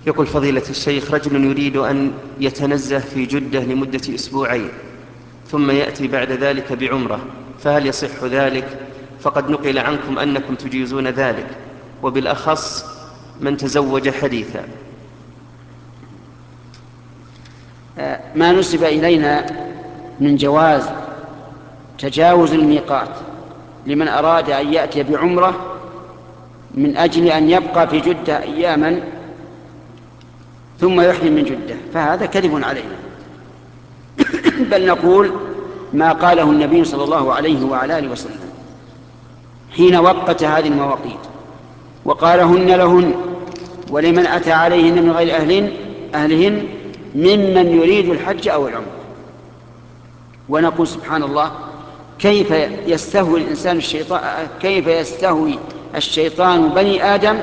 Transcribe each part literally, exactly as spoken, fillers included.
يقول فضيلة الشيخ: رجل يريد أن يتنزه في جدة لمدة أسبوعين ثم يأتي بعد ذلك بعمرة، فهل يصح ذلك؟ فقد نقل عنكم أنكم تجيزون ذلك، وبالأخص من تزوج حديثا. ما نسب إلينا من جواز تجاوز الميقات لمن أراد أن يأتي بعمرة من أجل أن يبقى في جدة أياما ثم يحرم من جدة، فهذا كذب علينا. بل نقول ما قاله النبي صلى الله عليه وعلى آله وسلم حين وقت هذه المواقيت وقالهن لهن ولمن أتى عليهن من غير أهلهن, أهلهن ممن يريد الحج أو العمرة. ونقول سبحان الله، كيف يستهوي الإنسان الشيطان كيف يستهوي الشيطان بني آدم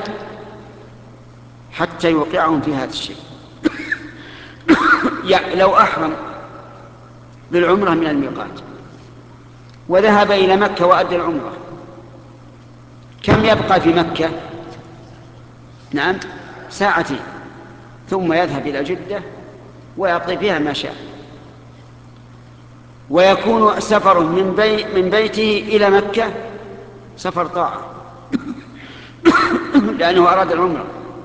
حتى يوقعهم في هذا الشيء. لو أحرم بالعمرة من الميقات وذهب إلى مكة وأدى العمرة، كم يبقى في مكة؟ نعم، ساعتين، ثم يذهب إلى جدة ويقضي فيها ما شاء، ويكون سفره من, بي من بيته إلى مكة سفر طاعة لأنه أراد العمرة.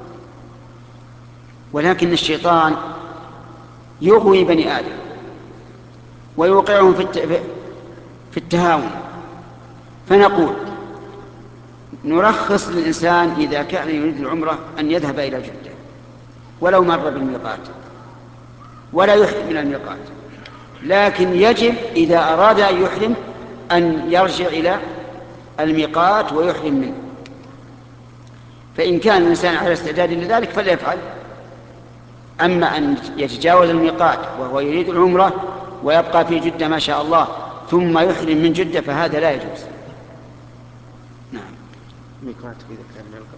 ولكن الشيطان يغوي بني آدم ويوقعهم في التهاون. فنقول نرخص للإنسان إذا كان يريد العمرة أن يذهب إلى جدة ولو مر بالميقات ولا يحرم من الميقات، لكن يجب إذا أراد أن يحرم أن يرجع إلى الميقات ويحرم منه. فإن كان الإنسان على استعداد لذلك فليفعل. أما أن يتجاوز الميقات وهو يريد العمرة ويبقى في جدة ما شاء الله ثم يحرم من جدة فهذا لا يجوز. نعم.